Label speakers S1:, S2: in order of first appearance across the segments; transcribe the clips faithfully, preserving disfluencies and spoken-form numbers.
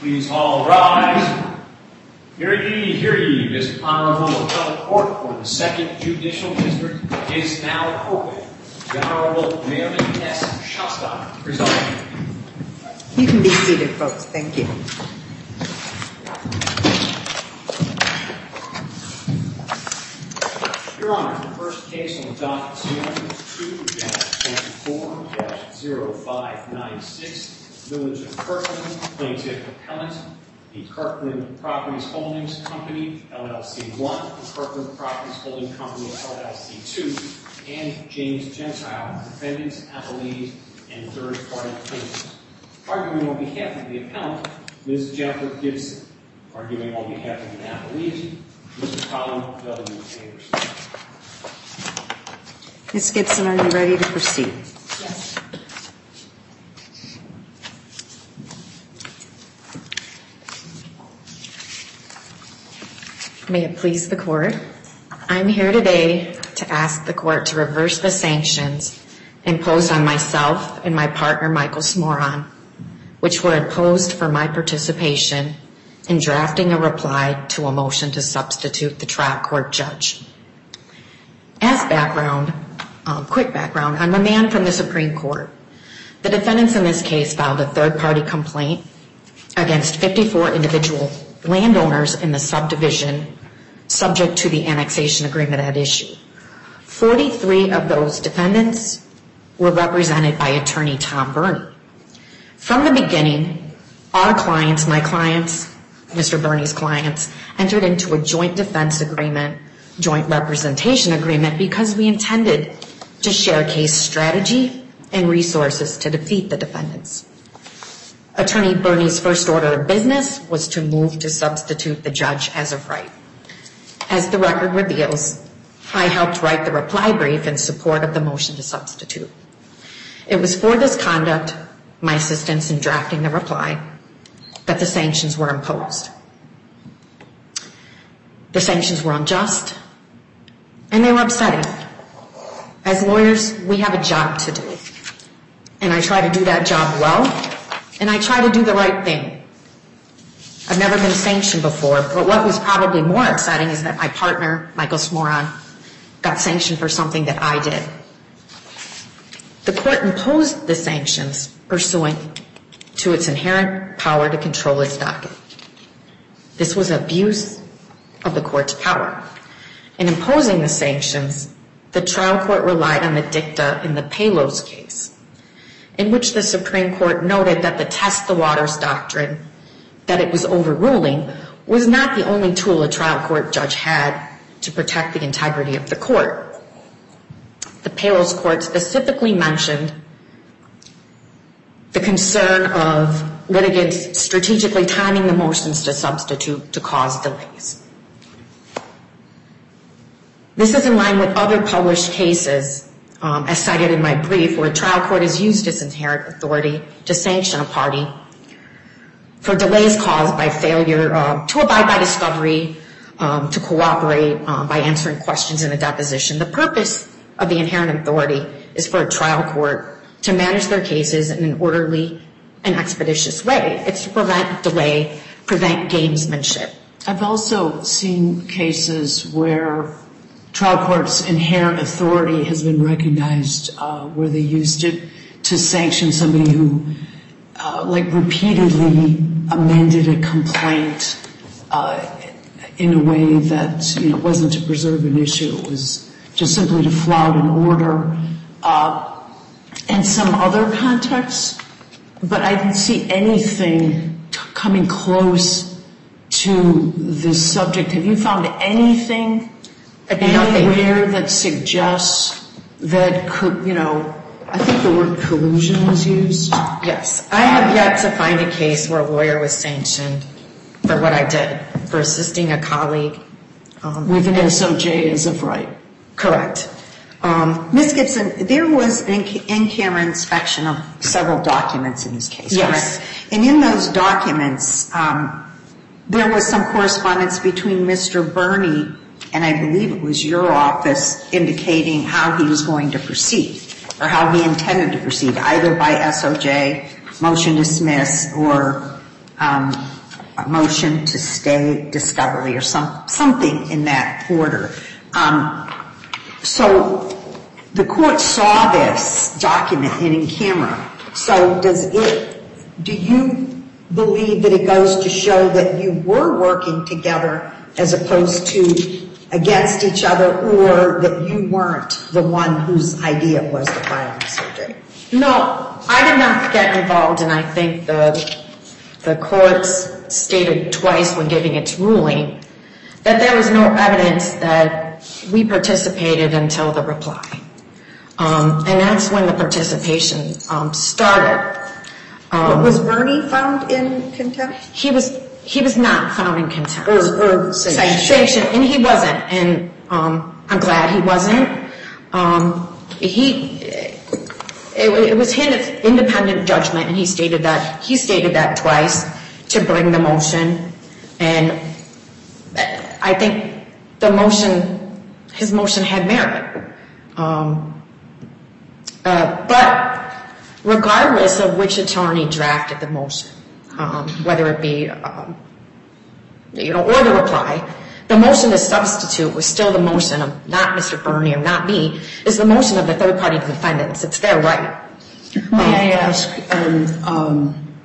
S1: Please all rise. Hear ye, hear ye. This Honorable Appellate Court for the Second Judicial District is now open. The Honorable Mary S. Shostak presiding.
S2: You can be seated, folks. Thank you.
S1: Your Honor, the first case on the docket is two twenty-four dash oh five nine six. Village of Kirkland, Plaintiff Appellant, the Kirkland Properties Holdings Company, L L C one, the Kirkland Properties Holding Company, L L C two, and James Gentile, defendants, appellees, and third-party plaintiffs. Arguing on behalf of the appellant, Miz Jennifer Gibson. Arguing on behalf of the appellees, Mister Colin W. Anderson.
S2: Miz Gibson, are you ready to proceed?
S3: Yes. May it please the Court, I'm here today to ask the Court to reverse the sanctions imposed on myself and my partner Michael Smoron, which were imposed for my participation in drafting a reply to a motion to substitute the trial court judge. As background, um, quick background, I'm a man from the Supreme Court. The defendants in this case filed a third-party complaint against fifty-four individual landowners in the subdivision subject to the annexation agreement at issue. forty-three of those defendants were represented by attorney Tom Burney. From the beginning, our clients, my clients, Mister Burney's clients, entered into a joint defense agreement, joint representation agreement, because we intended to share case strategy and resources to defeat the defendants. Attorney Burney's first order of business was to move to substitute the judge as of right. As the record reveals, I helped write the reply brief in support of the motion to substitute. It was for this conduct, my assistance in drafting the reply, that the sanctions were imposed. The sanctions were unjust, and they were upsetting. As lawyers, we have a job to do, and I try to do that job well, and I try to do the right thing. I've never been sanctioned before, but what was probably more exciting is that my partner, Michael Smoron, got sanctioned for something that I did. The court imposed the sanctions pursuant to its inherent power to control its docket. This was abuse of the court's power. In imposing the sanctions, the trial court relied on the dicta in the Palos case, in which the Supreme Court noted that the test the waters doctrine that it was overruling was not the only tool a trial court judge had to protect the integrity of the court. The Palos court specifically mentioned the concern of litigants strategically timing the motions to substitute to cause delays. This is in line with other published cases, um, as cited in my brief, where a trial court has used its inherent authority to sanction a party for delays caused by failure uh, to abide by discovery, um, to cooperate um, by answering questions in a deposition. The purpose of the inherent authority is for a trial court to manage their cases in an orderly and expeditious way. It's to prevent delay, prevent gamesmanship.
S4: I've also seen cases where trial court's inherent authority has been recognized, uh, where they used it to sanction somebody who, uh, like, repeatedly amended a complaint uh, in a way that, you know, wasn't to preserve an issue. It was just simply to flout an order. Uh, and some other contexts, but I didn't see anything t- coming close to this subject. Have you found anything anywhere that suggests that, could, you know, I think the word collusion was used?
S3: Yes. I have yet to find a case where a lawyer was sanctioned for what I did, for assisting a colleague.
S4: Um, With an S O J as of right.
S3: Correct.
S2: Um, Miz Gibson, there was an in-camera inspection of several documents in this case,
S3: yes.
S2: correct? And in those documents, um, there was some correspondence between Mister Burney and I believe it was your office indicating how he was going to proceed or how he intended to proceed, either by S O J, motion dismiss, or um, a motion to stay discovery or some, something in that order. Um, so the court saw this document in camera. So does it, do you believe that it goes to show that you were working together as opposed to against each other, or that you weren't the one whose idea it was to file the surgery?
S3: No, I did not get involved, and I think the the court stated twice when giving its ruling that there was no evidence that we participated until the reply. Um, and that's when the participation um, started. Um,
S2: was Bernie found in contempt?
S3: He was he was not found in contempt.
S2: Or, or
S3: sanctioned. sanctioned. And he wasn't. And um, I'm glad he wasn't. Um, he it, it was his independent judgment, and he stated that he stated that twice to bring the motion. And I think the motion, his motion had merit. Um, uh, but regardless of which attorney drafted the motion, um, whether it be, um, you know, or the reply, the motion to substitute was still the motion of not Mister Bernie or not me, is the motion of the third-party defendants. It's their right.
S4: May I ask, um, um,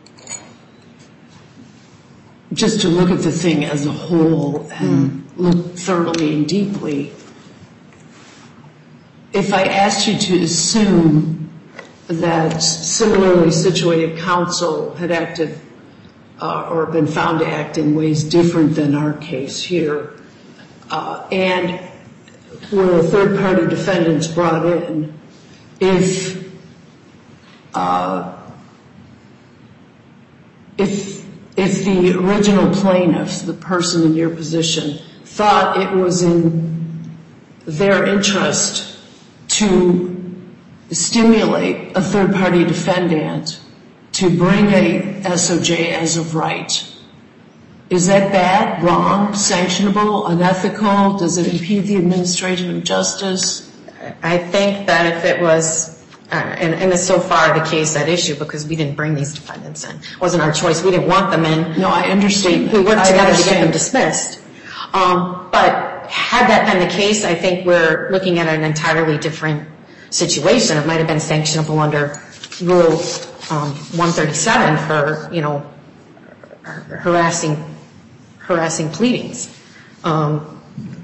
S4: just to look at the thing as a whole and mm. look thoroughly and deeply, if I asked you to assume that similarly situated counsel had acted uh, or been found to act in ways different than our case here, uh, and were third-party defendants brought in, if uh, if if the original plaintiff, the person in your position, thought it was in their interest to stimulate a third-party defendant to bring a S O J as of right, is that bad, wrong, sanctionable, unethical? Does it impede the administration of justice?
S3: I think that if it was, uh, and, and it's so far the case, that issue, because we didn't bring these defendants in. It wasn't our choice. We didn't want them in.
S4: No, I understand.
S3: We, we worked together to get them dismissed. Um, but had that been the case, I think we're looking at an entirely different situation. It might have been sanctionable under Rule um, one thirty-seven for, you know, harassing harassing pleadings. Um,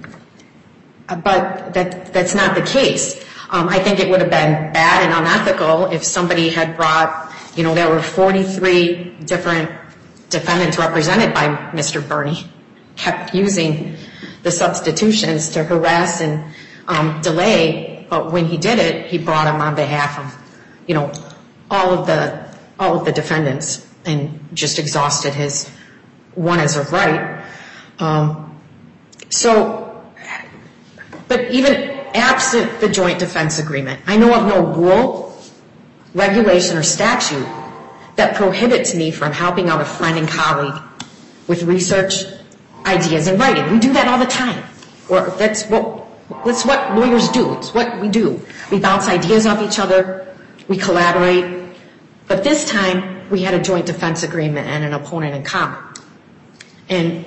S3: but that that's not the case. Um, I think it would have been bad and unethical if somebody had brought, you know, there were forty-three different defendants represented by Mister Bernie, kept using the substitutions to harass and um, delay. But when he did it, he brought them on behalf of, you know, all of the all of the defendants, and just exhausted his one as of right. Um, so, but even absent the joint defense agreement, I know of no rule, regulation, or statute that prohibits me from helping out a friend and colleague with research, ideas, and writing. We do that all the time. Or that's what that's what lawyers do. It's what we do. We bounce ideas off each other. We collaborate. But this time, we had a joint defense agreement and an opponent in common. And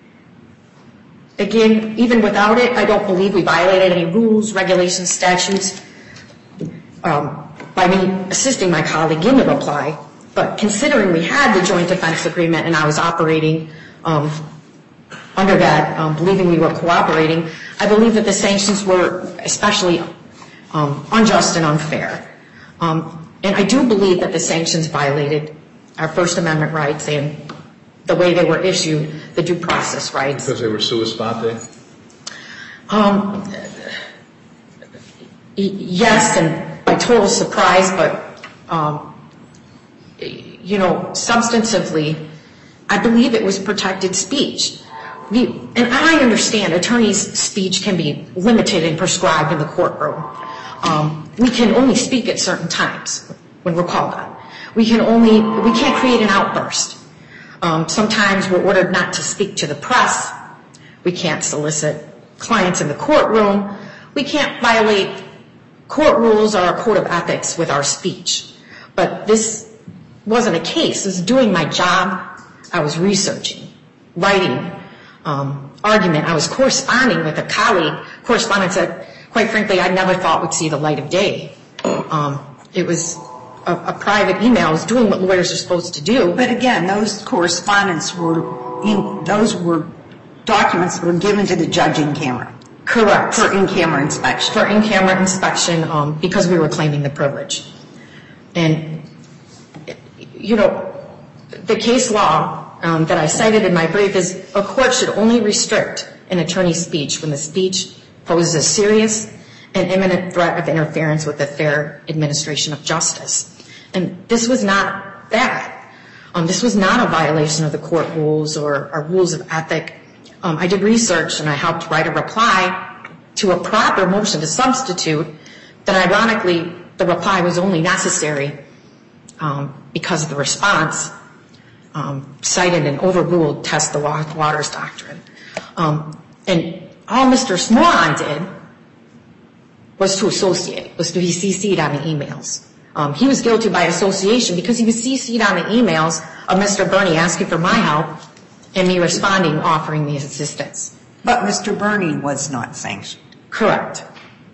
S3: again, even without it, I don't believe we violated any rules, regulations, statutes um, by me assisting my colleague in the reply. But considering we had the joint defense agreement and I was operating um, under that, um, believing we were cooperating, I believe that the sanctions were especially um, unjust and unfair. Um, and I do believe that the sanctions violated our First Amendment rights and the way they were issued, the due process rights.
S5: Because they were sua sponte?
S3: Um, yes, and by total surprise, but, um, you know, substantively, I believe it was protected speech. We, and I understand attorneys' speech can be limited and prescribed in the courtroom. Um, we can only speak at certain times when we're called on. We can only, we can't create an outburst. Um, sometimes we're ordered not to speak to the press. We can't solicit clients in the courtroom. We can't violate court rules or our code of ethics with our speech. But this wasn't a case. This is doing my job I was researching, writing, um, argument. I was corresponding with a colleague, correspondence that, quite frankly, I never thought would see the light of day. Um, it was a, a private email. I was doing what lawyers are supposed to do.
S2: But again, those correspondence were, in, those were documents that were given to the judge in camera.
S3: Correct.
S2: For in-camera inspection.
S3: For in-camera inspection, um, because we were claiming the privilege. And, you know, the case law um, that I cited in my brief is a court should only restrict an attorney's speech when the speech poses a serious and imminent threat of interference with the fair administration of justice. And this was not that. Um, this was not a violation of the court rules or, or rules of ethic. Um, I did research and I helped write a reply to a proper motion to substitute that ironically the reply was only necessary um, because of the response um, cited and overruled Test the Waters doctrine. Um, and all Mister Smoron did was to associate, was to be C C'd on the emails. Um, he was guilty by association because he was C C'd on the emails of Mister Burney asking for my help and me responding, offering me assistance.
S2: But Mister Burney was not sanctioned.
S3: Correct.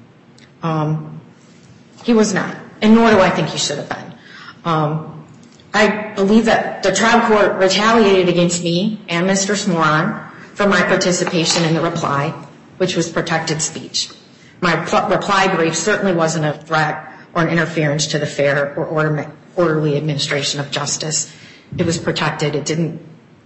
S3: Um, he was not, and nor do I think he should have been. Um, I believe that the trial court retaliated against me and Mister Smoron for my participation in the reply, which was protected speech. My pl- reply brief certainly wasn't a threat or an interference to the fair or order- orderly administration of justice. It was protected. It didn't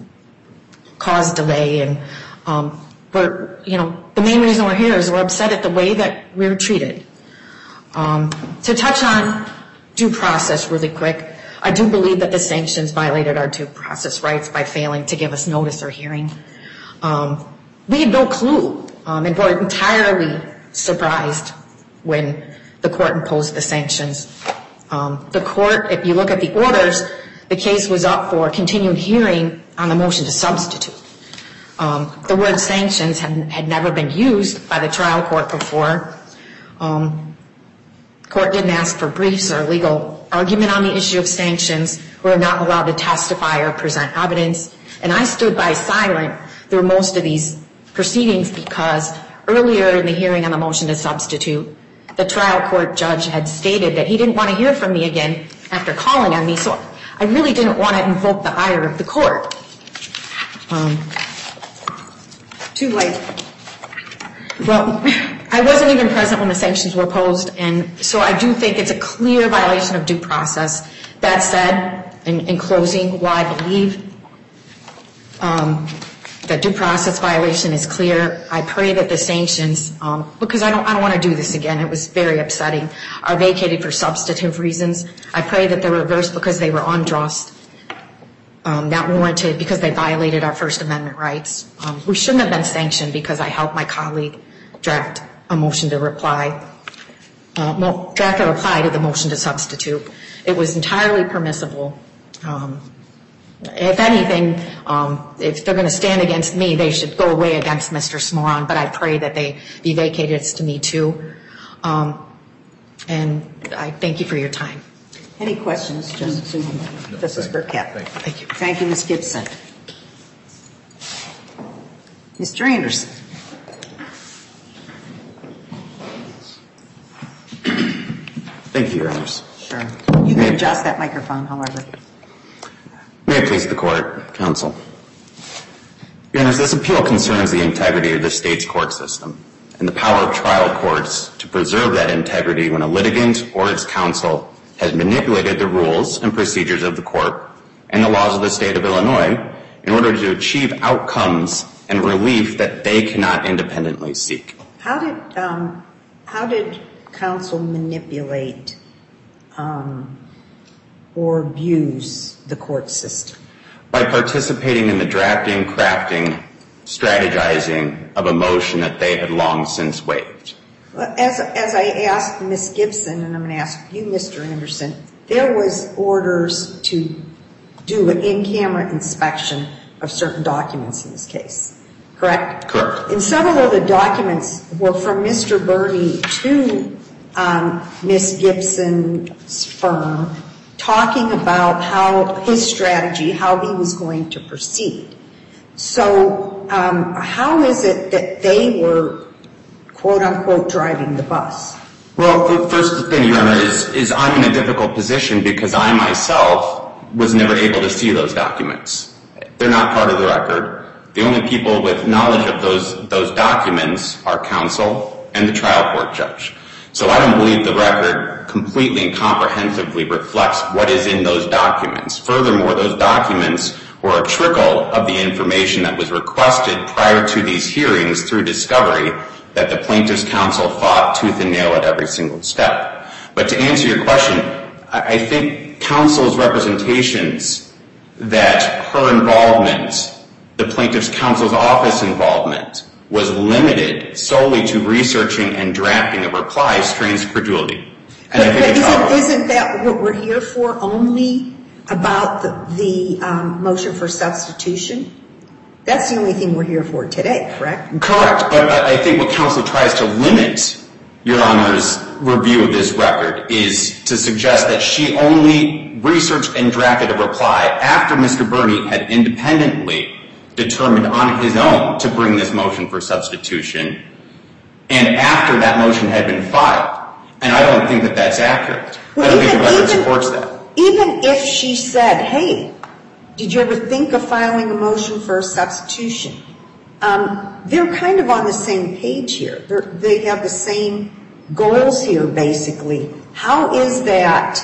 S3: cause delay, and um, we're, you know, the main reason we're here is we're upset at the way that we were treated. Um, to touch on due process really quick, I do believe that the sanctions violated our due process rights by failing to give us notice or hearing. Um, we had no clue, um, and were entirely surprised when the court imposed the sanctions. Um, the court, if you look at the orders, the case was up for continued hearing on the motion to substitute. Um, the word sanctions had, had never been used by the trial court before. Um, court didn't ask for briefs or legal argument on the issue of sanctions. We were not allowed to testify or present evidence. And I stood by silent through most of these proceedings because earlier in the hearing on the motion to substitute, the trial court judge had stated that he didn't want to hear from me again after calling on me. So I really didn't want to invoke the ire of the court. Um,
S2: Too late.
S3: Well, I wasn't even present when the sanctions were posed, and so I do think it's a clear violation of due process. That said, in, in closing, while I believe um, that due process violation is clear, I pray that the sanctions, um, because I don't, I don't want to do this again, it was very upsetting, are vacated for substantive reasons. I pray that they're reversed because they were unjust. Um, not warranted because they violated our First Amendment rights. Um, we shouldn't have been sanctioned because I helped my colleague draft a motion to reply, uh, mo- draft a reply to the motion to substitute. It was entirely permissible. Um, if anything, um, if they're going to stand against me, they should go away against Mister Smoron, but I pray that they be vacated to me too. Um, and I thank you for your time.
S2: Any questions, Justice, no, Justice Burkett?
S5: Thank you.
S3: Thank you.
S2: Thank you, Miz Gibson. Mister Anderson.
S6: Thank you, Your Honors.
S2: Sure. You can adjust that microphone, however.
S6: May it please the Court, Counsel. Your Honors, this appeal concerns the integrity of the state's court system and the power of trial courts to preserve that integrity when a litigant or its counsel has manipulated the rules and procedures of the court and the laws of the state of Illinois in order to achieve outcomes and relief that they cannot independently seek.
S2: How did um, how did counsel manipulate um, or abuse the court system?
S6: By participating in the drafting, crafting, strategizing of a motion that they had long since waived.
S2: As, as I asked Miz Gibson, and I'm going to ask you, Mister Anderson, there was orders to do an in-camera inspection of certain documents in this case, correct?
S6: Correct.
S2: And several of the documents were from Mister Burney to um, Miz Gibson's firm talking about how his strategy, how he was going to proceed. So um, how is it that they were, quote unquote, driving the bus?
S6: Well, the first thing, Your Honor, is, is I'm in a difficult position because I myself was never able to see those documents. They're not part of the record. The only people with knowledge of those, those documents are counsel and the trial court judge. So I don't believe the record completely and comprehensively reflects what is in those documents. Furthermore, those documents were a trickle of the information that was requested prior to these hearings through discovery that the plaintiff's counsel fought tooth and nail at every single step. But to answer your question, I think counsel's representations that her involvement, the plaintiff's counsel's office involvement, was limited solely to researching and drafting a reply strains credulity. And
S2: but,
S6: I think
S2: but isn't, isn't that what we're here for, only about the, the um, motion for substitution? That's the only thing we're here for today, correct?
S6: Correct, but I think what counsel tries to limit, Your Honor's review of this record, is to suggest that she only researched and drafted a reply after Mister Burney had independently determined on his own to bring this motion for substitution, and after that motion had been filed. And I don't think that that's accurate.
S2: Well,
S6: I don't
S2: even,
S6: think the record
S2: even,
S6: supports that.
S2: Even if she said, hey, did you ever think of filing a motion for a substitution? Um, they're kind of on the same page here. They're, they have the same goals here, basically. How is that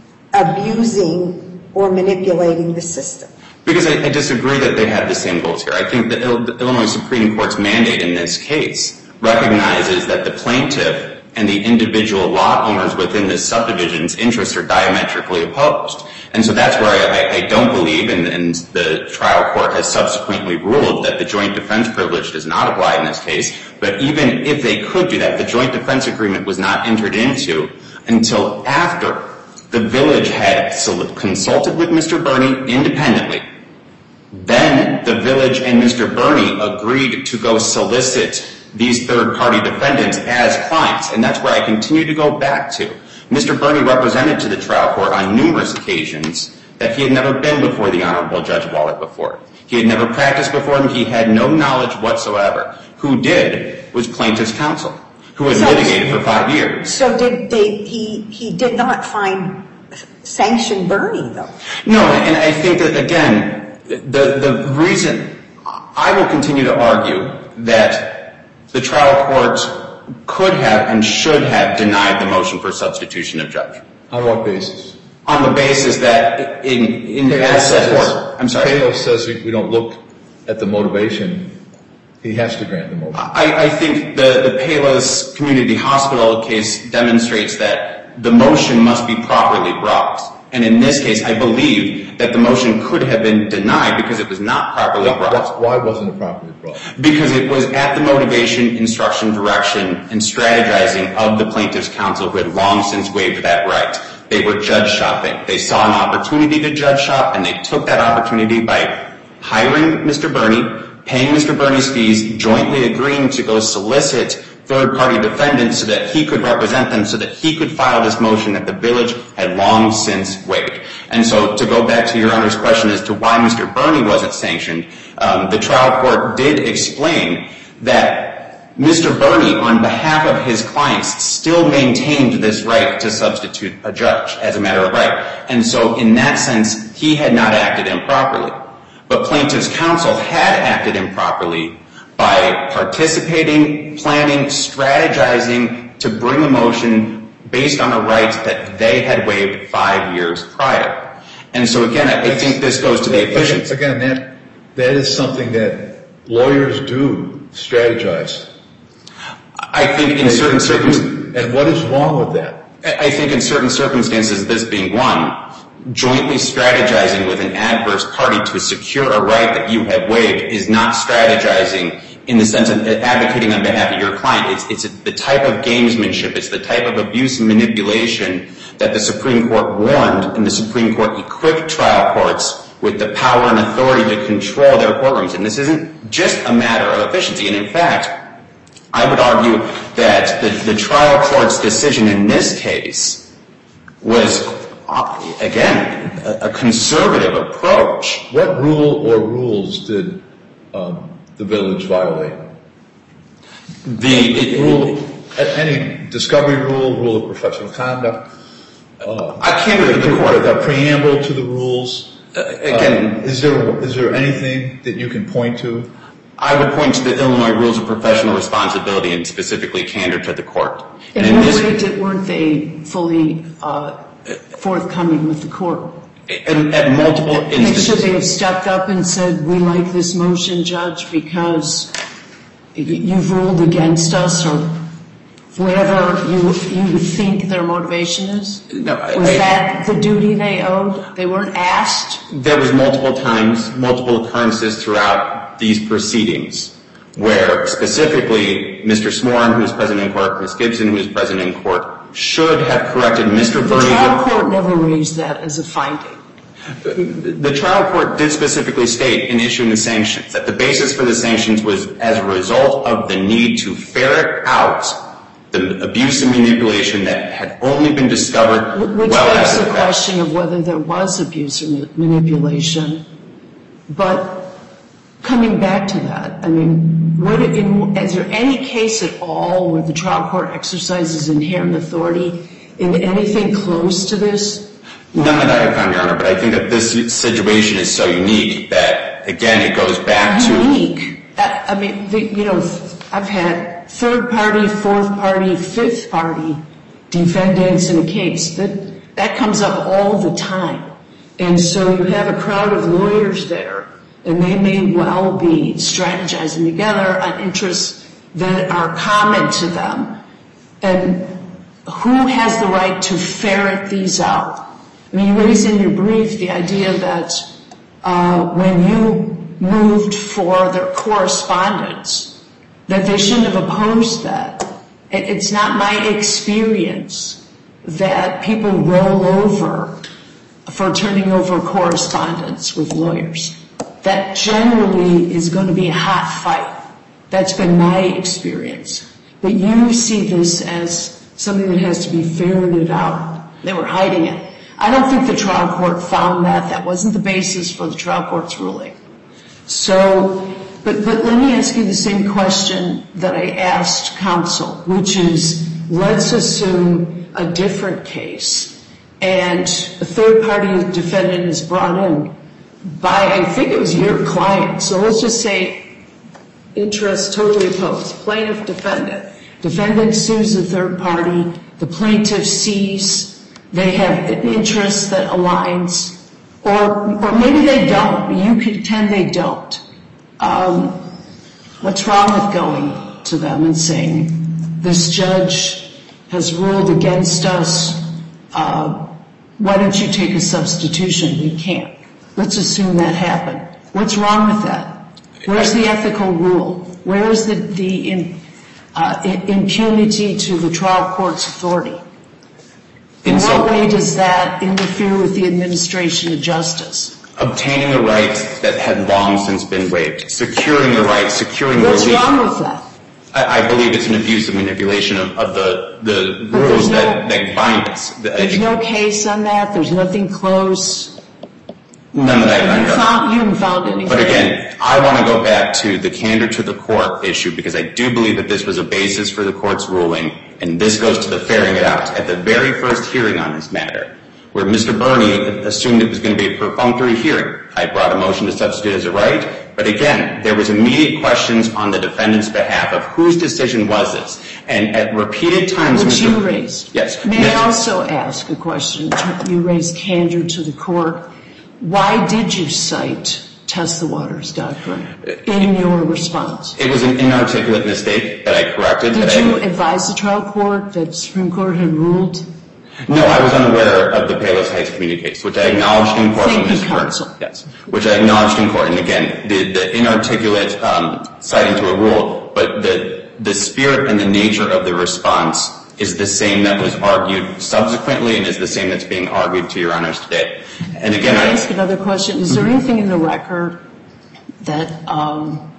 S2: abusing or manipulating the system?
S6: Because I, I disagree that they have the same goals here. I think the, the Illinois Supreme Court's mandate in this case recognizes that the plaintiff and the individual lot owners within this subdivision's interests are diametrically opposed. And so that's where I, I don't believe, and, and the trial court has subsequently ruled that the joint defense privilege does not apply in this case. But even if they could do that, the joint defense agreement was not entered into until after the village had consulted with Mister Burney independently. Then the village and Mister Burney agreed to go solicit these third-party defendants as clients. And that's where I continue to go back to. Mister Burney represented to the trial court on numerous occasions that he had never been before the Honorable Judge Wallet before. He had never practiced before him. He had no knowledge whatsoever. Who did was plaintiff's counsel, who had so, litigated for five years.
S2: So did they, he, he did not find sanction Burney, though?
S6: No, and I think that, again, the, the reason I will continue to argue that the trial court could have and should have denied the motion for substitution of judge.
S5: On what basis?
S6: On the basis that in, in asset court, I'm sorry.
S5: Palos says we don't look at the motivation. He has to grant the motion.
S6: I, I think the, the Palos Community Hospital case demonstrates that the motion must be properly brought. And in this case, I believe that the motion could have been denied because it was not properly brought.
S5: Why wasn't it properly brought?
S6: Because it was at the motivation, instruction, direction, and strategizing of the plaintiff's counsel who had long since waived that right. They were judge shopping. They saw an opportunity to judge shop, and they took that opportunity by hiring Mister Burney, paying Mister Burney's fees, jointly agreeing to go solicit third-party defendants so that he could represent them, so that he could file this motion that the village had long since waived. And so to go back to Your Honor's question as to why Mister Burney wasn't sanctioned, um, the trial court did explain that Mister Burney, on behalf of his clients, still maintained this right to substitute a judge as a matter of right. And so in that sense, he had not acted improperly. But plaintiff's counsel had acted improperly by participating, planning, strategizing to bring a motion based on a right that they had waived five years prior. And so again, I think this goes to the efficiency.
S5: Again, that that is something that lawyers do, strategize.
S6: I think in certain circumstances.
S5: And what is wrong with that?
S6: I think in certain circumstances, this being one, jointly strategizing with an adverse party to secure a right that you have waived is not strategizing in the sense of advocating on behalf of your client. It's, it's the type of gamesmanship, it's the type of abuse and manipulation that the Supreme Court warned, and the Supreme Court equipped trial courts with the power and authority to control their courtrooms. And this isn't just a matter of efficiency. And in fact, I would argue that the, the trial court's decision in this case was uh, again, a, a conservative approach.
S5: What rule or rules did um, the village violate?
S6: The it,
S5: rule, any discovery rule, rule of professional conduct. Uh,
S6: I can't read the court.
S5: The preamble to the rules.
S6: Uh, again,
S5: uh, is there is there anything that you can point to?
S6: I would point to the Illinois Rules of Professional Responsibility and specifically candor to the court.
S4: And in what way did, weren't they fully uh, forthcoming with the court?
S6: And at multiple instances.
S4: Should they have stepped up and said, we like this motion, Judge, because you've ruled against us, or whatever you you would think their motivation is?
S6: No, I,
S4: was
S6: I,
S4: that the duty they owed? They weren't asked?
S6: There was multiple times, multiple occurrences throughout these proceedings where specifically Mister Smoran, who was present in court, Miz Gibson, who was present in court, should have corrected Mister Bernie.
S4: The trial court never raised that as a finding.
S6: The trial court did specifically state in issuing the sanctions that the basis for the sanctions was as a result of the need to ferret out the abuse and manipulation that had only been discovered
S4: Which
S6: well
S4: begs
S6: after
S4: the
S6: the
S4: question of whether there was abuse or manipulation. But coming back to that, I mean, what in, is there any case at all where the trial court exercises inherent authority in anything close to this?
S6: None that I have found, Your Honor, but I think that this situation is so unique that, again, it goes back to...
S4: Unique? I mean, the, you know, I've had third party, fourth party, fifth party defendants in a case. That, that comes up all the time. And so you have a crowd of lawyers there, and they may well be strategizing together on interests that are common to them. And who has the right to ferret these out? I mean, you raised in your brief the idea that uh, when you moved for their correspondence, that they shouldn't have opposed that. It's not my experience that people roll over for turning over correspondence with lawyers. That generally is going to be a hot fight. That's been my experience. But you see this as something that has to be ferreted out. They were hiding it. I don't think the trial court found that. That wasn't the basis for the trial court's ruling. So, but, but let me ask you the same question that I asked counsel, which is, let's assume a different case, and a third-party defendant is brought in by, I think it was your client. So let's just say interests totally opposed. Plaintiff, defendant. Defendant sues the third party. The plaintiff sees they have an interest that aligns, or or maybe they don't. You contend they don't. Um, what's wrong with going to them and saying, this judge has ruled against us, uh, why don't you take a substitution? We can't. Let's assume that happened. What's wrong with that? Where's the ethical rule? Where is the, the in, uh, impunity to the trial court's authority? In what way does that interfere with the administration of justice?
S6: Obtaining the rights that had long since been waived. Securing the rights, securing the
S4: What's
S6: relief.
S4: wrong with that?
S6: I, I believe it's an abuse of manipulation of, of the, the rules no, that, that bind us.
S4: There's no case on that? There's nothing close?
S6: None that I've
S4: found. You haven't found anything?
S6: But again, I want to go back to the candor to the court issue, because I do believe that this was a basis for the court's ruling, and this goes to the ferrying it out. At the very first hearing on this matter, where Mister Bernie assumed it was going to be a perfunctory hearing, I brought a motion to substitute as a right, but again, there was immediate questions on the defendant's behalf of whose decision was this. And at repeated times...
S4: Which you raised.
S6: Yes.
S4: May I also ask a question? You raised candor to the court. Why did you cite Test the Waters doctrine in your response?
S6: It was an inarticulate mistake that I corrected.
S4: Did you advise the trial court that the Supreme Court had ruled?
S6: No, I was unaware of the Palos Heights community case, which I acknowledged in court.
S4: Thank you, counsel.
S6: Yes, which I acknowledged in court. And again, the, the inarticulate um, citing to a rule, but the, the spirit and the nature of the response is the same that was argued subsequently and is the same that's being argued to your honors today. And again,
S4: Can I
S6: I
S4: ask another question? Is there anything in the record that um,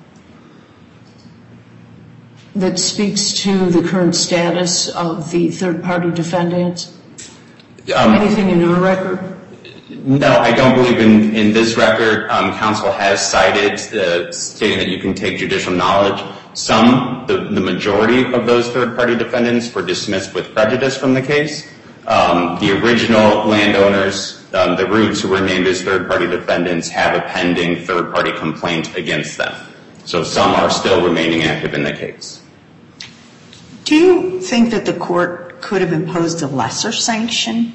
S4: that speaks to the current status of the third-party defendants?
S6: Um,
S4: Anything in our record?
S6: No, I don't believe in, in this record. Um, counsel has cited uh, stating that you can take judicial knowledge. Some, the, the majority of those third-party defendants were dismissed with prejudice from the case. Um, the original landowners, um, the Roots, who were named as third-party defendants, have a pending third-party complaint against them. So some are still remaining active in the case.
S2: Do you think that the court could have imposed a lesser sanction?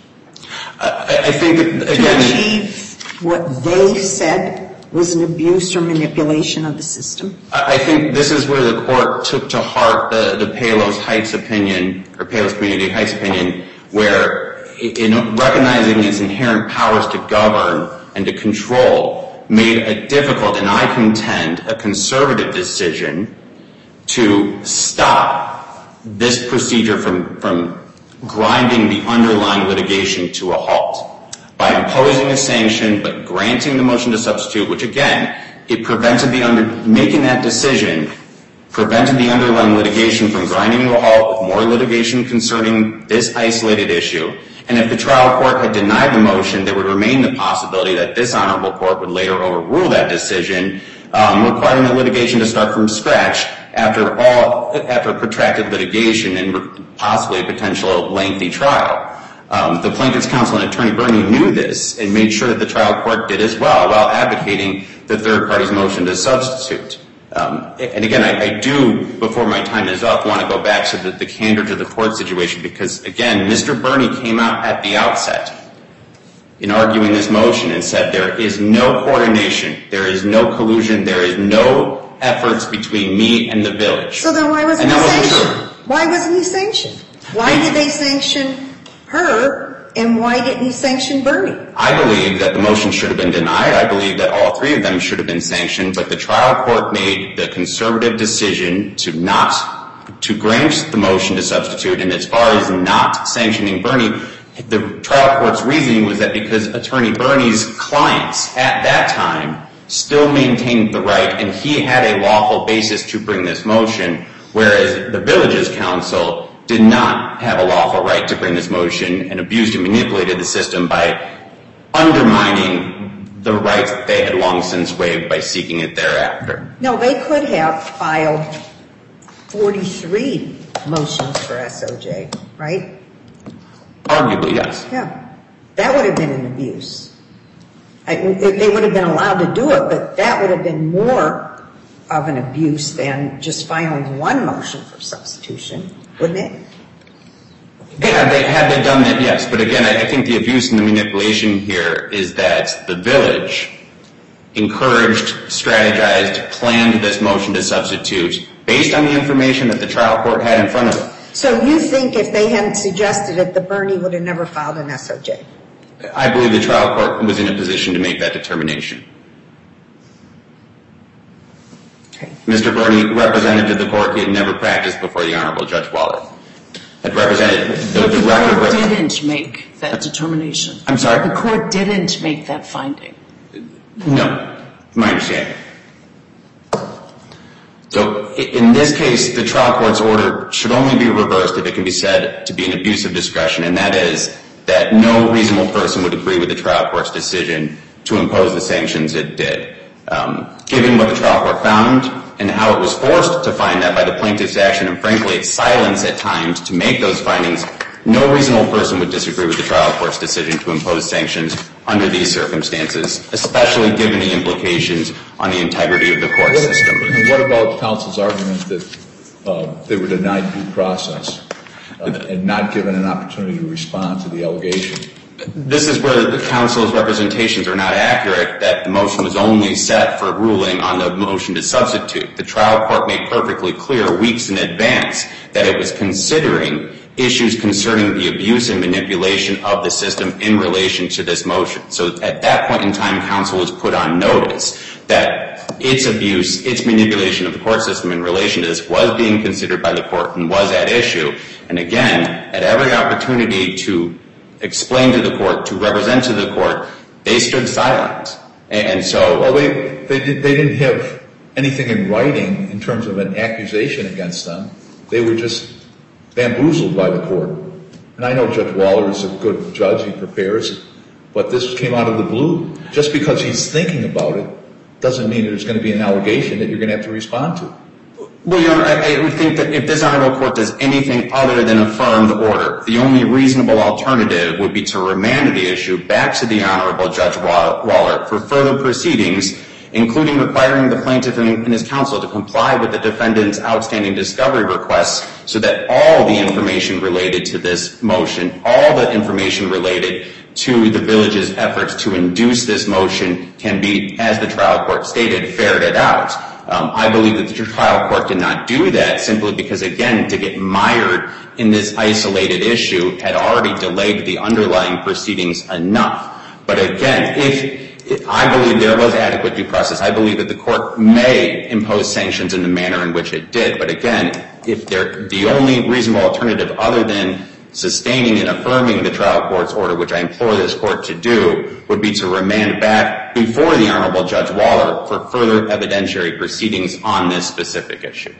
S6: I, I think, that, again,
S2: to achieve what they said was an abuse or manipulation of the system?
S6: I think this is where the court took to heart the, the Palos Heights opinion, or Palos Community Heights opinion, where in recognizing its inherent powers to govern and to control made a difficult, and I contend, a conservative decision to stop this procedure from, from grinding the underlying litigation to a halt. By imposing a sanction, but granting the motion to substitute, which again, it prevented the under, making that decision, prevented the underlying litigation from grinding to a halt with more litigation concerning this isolated issue. And if the trial court had denied the motion, there would remain the possibility that this honorable court would later overrule that decision, um, requiring the litigation to start from scratch after all, after protracted litigation and possibly a potential lengthy trial. Um, the Plaintiffs' Counsel and Attorney Burney knew this and made sure that the trial court did as well while advocating the third party's motion to substitute. Um, and again, I, I do, before my time is up, want to go back to the, the candor to the court situation because, again, Mister Burney came out at the outset in arguing this motion and said there is no coordination, there is no collusion, there is no efforts between me and the village.
S2: So then why wasn't
S6: and
S2: he
S6: that wasn't
S2: sanctioned?
S6: true.
S2: Why wasn't he sanctioned? Why did they sanction her, and why didn't he sanction Burney?
S6: I believe that the motion should have been denied. I believe that all three of them should have been sanctioned, but the trial court made the conservative decision to not, to grant the motion to substitute, and as far as not sanctioning Burney, the trial court's reasoning was that because Attorney Burney's clients at that time still maintained the right, and he had a lawful basis to bring this motion, whereas the village's counsel did not have a lawful right to bring this motion and abused and manipulated the system by undermining the rights that they had long since waived by seeking it thereafter.
S2: No, they could have filed forty-three motions for S O J, right?
S6: Arguably, yes.
S2: Yeah. That would have been an abuse. I, they would have been allowed to do it, but that would have been more of an abuse than just filing one motion for substitution, wouldn't it?
S6: Yeah, they, had they done that, yes. But again, I, I think the abuse and the manipulation here is that the village encouraged, strategized, planned this motion to substitute based on the information that the trial court had in front of it.
S2: So you think if they hadn't suggested it, the Burney would have never filed an S O J?
S6: I believe the trial court was in a position to make that determination.
S2: Okay.
S6: Mister Burney represented to the court. He had never practiced before the Honorable Judge Waller. Had represented the, the,
S4: the
S6: record.
S4: court didn't make that determination.
S6: I'm sorry?
S4: The court didn't make that finding.
S6: No, my understanding. So in this case, the trial court's order should only be reversed if it can be said to be an abuse of discretion, and that is that no reasonable person would agree with the trial court's decision to impose the sanctions it did. Um, given what the trial court found and how it was forced to find that by the plaintiff's action and frankly its silence at times to make those findings, no reasonable person would disagree with the trial court's decision to impose sanctions under these circumstances, especially given the implications on the integrity of the court system.
S5: And what about counsel's argument that uh, they were denied due process uh, and not given an opportunity to respond to the allegation?
S6: This is where the counsel's representations are not accurate, that the motion was only set for ruling on the motion to substitute. The trial court made perfectly clear weeks in advance that it was considering issues concerning the abuse and manipulation of the system in relation to this motion. So at that point in time, counsel was put on notice that its abuse, its manipulation of the court system in relation to this was being considered by the court and was at issue. And again, at every opportunity to explain to the court, to represent to the court, they stood silent. And so...
S5: Well, they, they, did, they didn't have anything in writing in terms of an accusation against them. They were just bamboozled by the court. And I know Judge Waller is a good judge, he prepares, but this came out of the blue. Just because he's thinking about it doesn't mean there's going to be an allegation that you're going to have to respond to.
S6: Well, Your Honor, I, I would think that if this honorable court does anything other than affirm the order, the only reasonable alternative would be to remand the issue back to the Honorable Judge Waller for further proceedings, including requiring the plaintiff and his counsel to comply with the defendant's outstanding discovery requests so that all the information related to this motion, all the information related to the village's efforts to induce this motion can be, as the trial court stated, ferreted out. Um, I believe that the trial court did not do that simply because, again, to get mired in this isolated issue had already delayed the underlying proceedings enough. But again, if, if I believe there was adequate due process, I believe that the court may impose sanctions in the manner in which it did. But again, if there, the only reasonable alternative other than sustaining and affirming the trial court's order, which I implore this court to do, would be to remand back before the Honorable Judge Waller for further evidentiary proceedings on this specific issue.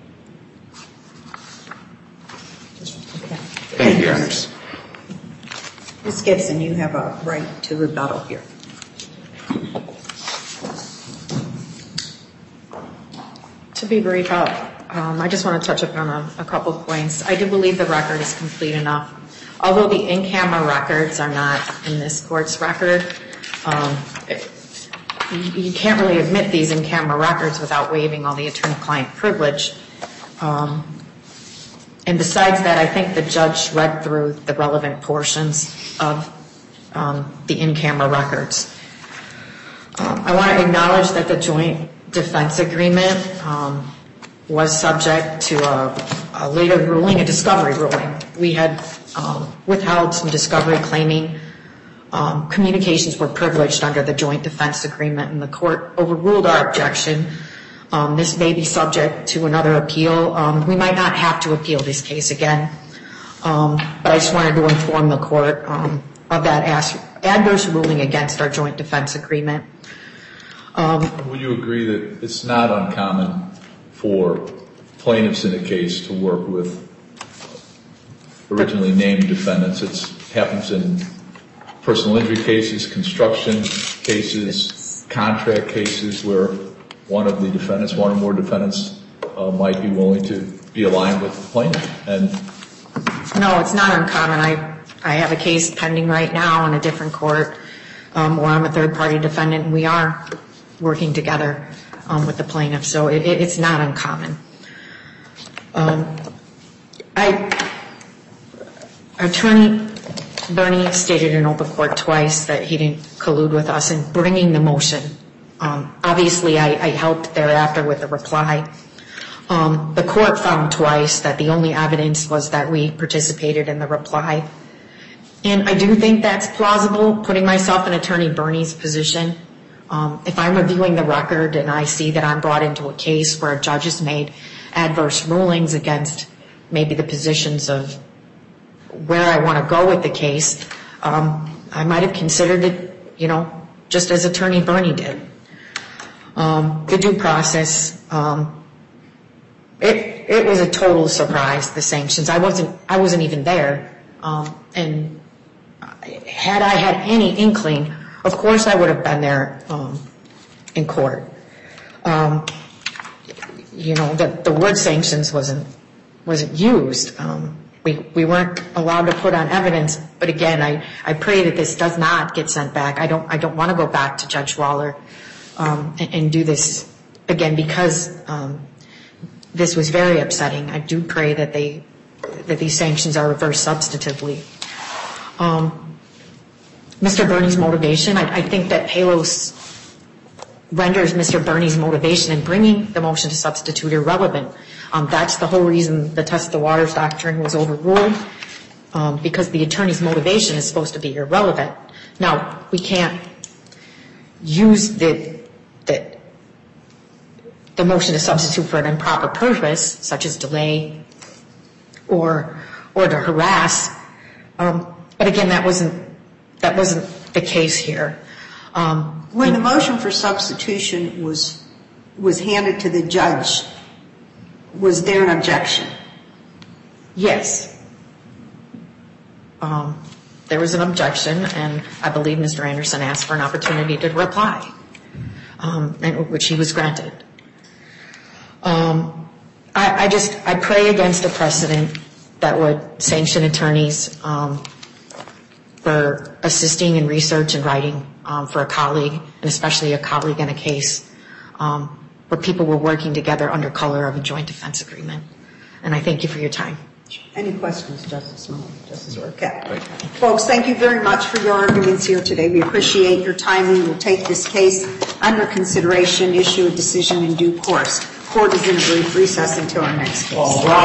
S6: Thank you, Your Honors.
S2: Miz Gibson, you have a right to rebuttal here.
S3: To be brief, um, I just want to touch upon a, a couple of points. I do believe the record is complete enough. Although the in-camera records are not in this court's record, um, it, you, you can't really admit these in-camera records without waiving all the attorney-client privilege. Um, and besides that, I think the judge read through the relevant portions of um, the in-camera records. Um, I want to acknowledge that the joint defense agreement um, was subject to a, a later ruling, a discovery ruling. We had um, withheld some discovery claiming um, communications were privileged under the joint defense agreement, and the court overruled our objection. Um, this may be subject to another appeal. Um, we might not have to appeal this case again, um, but I just wanted to inform the court um, of that as- adverse ruling against our joint defense agreement. Um,
S5: Would you agree that it's not uncommon for plaintiffs in a case to work with originally named defendants? It happens in personal injury cases, construction cases, contract cases where one of the defendants, one or more defendants, uh, might be willing to be aligned with the plaintiff. And
S3: no, it's not uncommon. I I have a case pending right now in a different court um, where I'm a third-party defendant, and we are working together um, with the plaintiff, so it, it, it's not uncommon. Um, I, Attorney Bernie stated in open court twice that he didn't collude with us in bringing the motion. Um, obviously, I, I helped thereafter with the reply. Um, the court found twice that the only evidence was that we participated in the reply. And I do think that's plausible, putting myself in Attorney Bernie's position. Um, if I'm reviewing the record and I see that I'm brought into a case where a judge has made adverse rulings against maybe the positions of where I want to go with the case, um, I might have considered it, you know, just as Attorney Bernie did. Um, the due process, um, it it was a total surprise, the sanctions. I wasn't I wasn't even there, um, and had I had any inkling, of course I would have been there um, in court. Um, you know, the, the word sanctions wasn't wasn't used. Um, we we weren't allowed to put on evidence. But again, I, I pray that this does not get sent back. I don't I don't want to go back to Judge Waller um, and, and do this again because um, this was very upsetting. I do pray that they that these sanctions are reversed substantively. Um, Mister Bernie's motivation, I, I think that Palos renders Mister Bernie's motivation in bringing the motion to substitute irrelevant. Um, that's the whole reason the test the waters doctrine was overruled, um, because the attorney's motivation is supposed to be irrelevant. Now, we can't use the, the, the motion to substitute for an improper purpose, such as delay or, or to harass. Um, but again, that wasn't That wasn't the case here. Um,
S2: when the motion for substitution was was handed to the judge, was there an objection?
S3: Yes. um, there was an objection, and I believe Mister Anderson asked for an opportunity to reply, um, and, which he was granted. Um, I, I just, I pray against a precedent that would sanction attorneys um, for assisting in research and writing um, for a colleague, and especially a colleague in a case um, where people were working together under color of a joint defense agreement. And I thank you for your time.
S2: Any questions, Justice Moore? Justice Orquette? Folks, thank you very much for your arguments here today. We appreciate your time. We will take this case under consideration, issue a decision in due course. Court is in a brief recess until our next case.